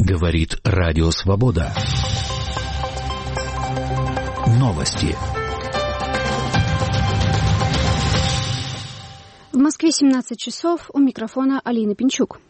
Говорит Радио Свобода. Новости. В Москве 17 часов. У микрофона Алина Пинчук.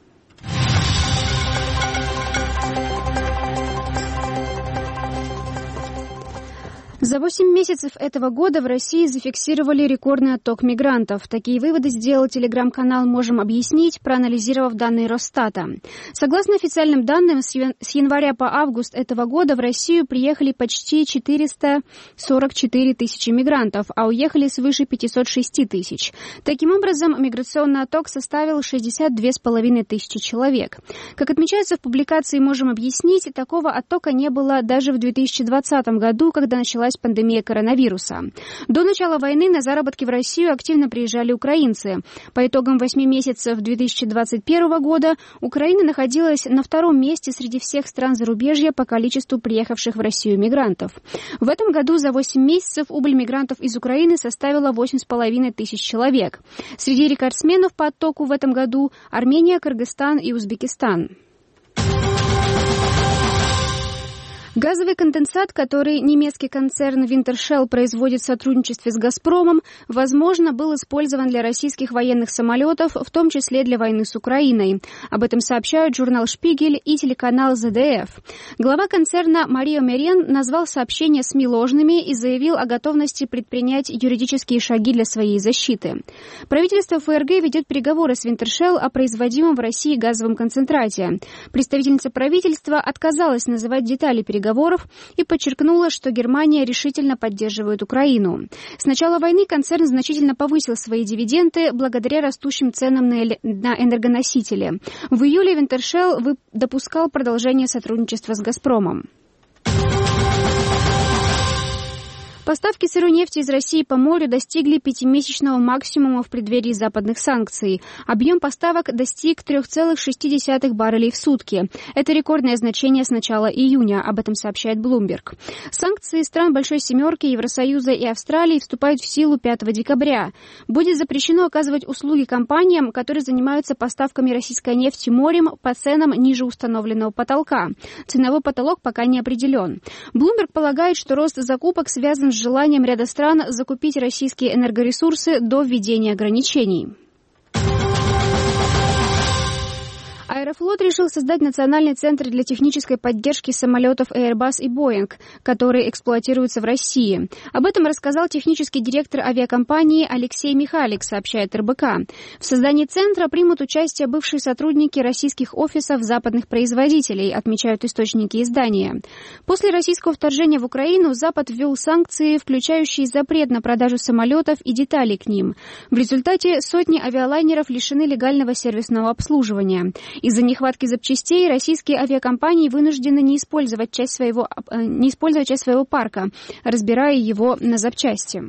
За 8 месяцев этого года в России зафиксировали рекордный отток мигрантов. Такие выводы сделал телеграм-канал «Можем объяснить», проанализировав данные Росстата. Согласно официальным данным, с января по август этого года в Россию приехали почти 444 тысячи мигрантов, а уехали свыше 506 тысяч. Таким образом, миграционный отток составил 62,5 тысячи человек. Как отмечается в публикации «Можем объяснить», такого оттока не было даже в 2020 году, когда началась пандемия коронавируса. До начала войны на заработки в Россию активно приезжали украинцы. По итогам 8 месяцев 2021 года Украина находилась на втором месте среди всех стран зарубежья по количеству приехавших в Россию мигрантов. В этом году за 8 месяцев убыль мигрантов из Украины составила 8,5 тысяч человек. Среди рекордсменов по оттоку в этом году Армения, Кыргызстан и Узбекистан. Газовый конденсат, который немецкий концерн Wintershall производит в сотрудничестве с «Газпромом», возможно, был использован для российских военных самолетов, в том числе для войны с Украиной. Об этом сообщают журнал «Шпигель» и телеканал ZDF. Глава концерна Марио Мерен назвал сообщения СМИ ложными и заявил о готовности предпринять юридические шаги для своей защиты. Правительство ФРГ ведет переговоры с Wintershall о производимом в России газовом концентрате. Представительница правительства отказалась называть детали переговоров и подчеркнула, что Германия решительно поддерживает Украину. С начала войны концерн значительно повысил свои дивиденды благодаря растущим ценам на энергоносители. В июле Wintershall допускал продолжение сотрудничества с «Газпромом». Поставки сырой нефти из России по морю достигли 5-месячного максимума в преддверии западных санкций. Объем поставок достиг 3,6 баррелей в сутки. Это рекордное значение с начала июня, об этом сообщает Bloomberg. Санкции стран Большой Семерки, Евросоюза и Австралии вступают в силу 5 декабря. Будет запрещено оказывать услуги компаниям, которые занимаются поставками российской нефти морем по ценам ниже установленного потолка. Ценовой потолок пока не определен. Bloomberg полагает, что рост закупок связан с желанием ряда стран закупить российские энергоресурсы до введения ограничений. Аэрофлот решил создать национальный центр для технической поддержки самолетов Airbus и Boeing, которые эксплуатируются в России. Об этом рассказал технический директор авиакомпании Алексей Михалик, сообщает РБК. В создании центра примут участие бывшие сотрудники российских офисов западных производителей, отмечают источники издания. После российского вторжения в Украину Запад ввел санкции, включающие запрет на продажу самолетов и деталей к ним. В результате сотни авиалайнеров лишены легального сервисного обслуживания. Из-за нехватки запчастей российские авиакомпании вынуждены не использовать часть своего парка, разбирая его на запчасти.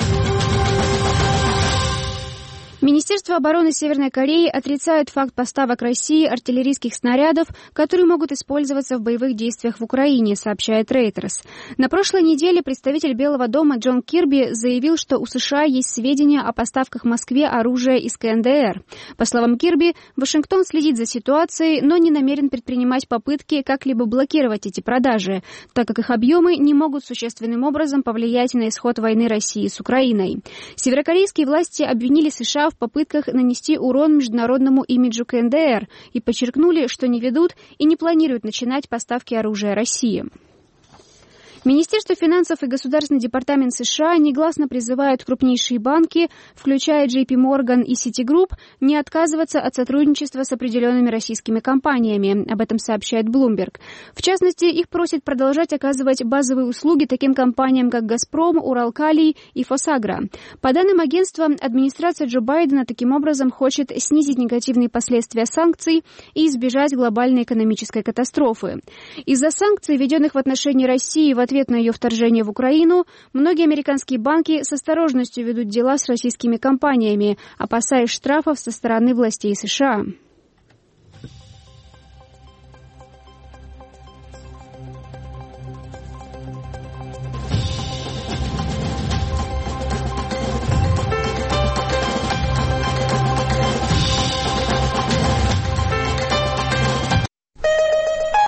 Министерство обороны Северной Кореи отрицает факт поставок России артиллерийских снарядов, которые могут использоваться в боевых действиях в Украине, сообщает Reuters. На прошлой неделе представитель Белого дома Джон Кирби заявил, что у США есть сведения о поставках Москве оружия из КНДР. По словам Кирби, Вашингтон следит за ситуацией, но не намерен предпринимать попытки как-либо блокировать эти продажи, так как их объемы не могут существенным образом повлиять на исход войны России с Украиной. Северокорейские власти обвинили США в попытках нанести урон международному имиджу КНДР и подчеркнули, что не ведут и не планируют начинать поставки оружия России. Министерство финансов и Государственный департамент США негласно призывают крупнейшие банки, включая JP Morgan и Citigroup, не отказываться от сотрудничества с определенными российскими компаниями. Об этом сообщает Bloomberg. В частности, их просят продолжать оказывать базовые услуги таким компаниям, как «Газпром», «Уралкалий» и «Фосагро». По данным агентства, администрация Джо Байдена таким образом хочет снизить негативные последствия санкций и избежать глобальной экономической катастрофы. Из-за санкций, введенных в отношении России в ответ на ее вторжение в Украину, многие американские банки с осторожностью ведут дела с российскими компаниями, опасаясь штрафов со стороны властей США.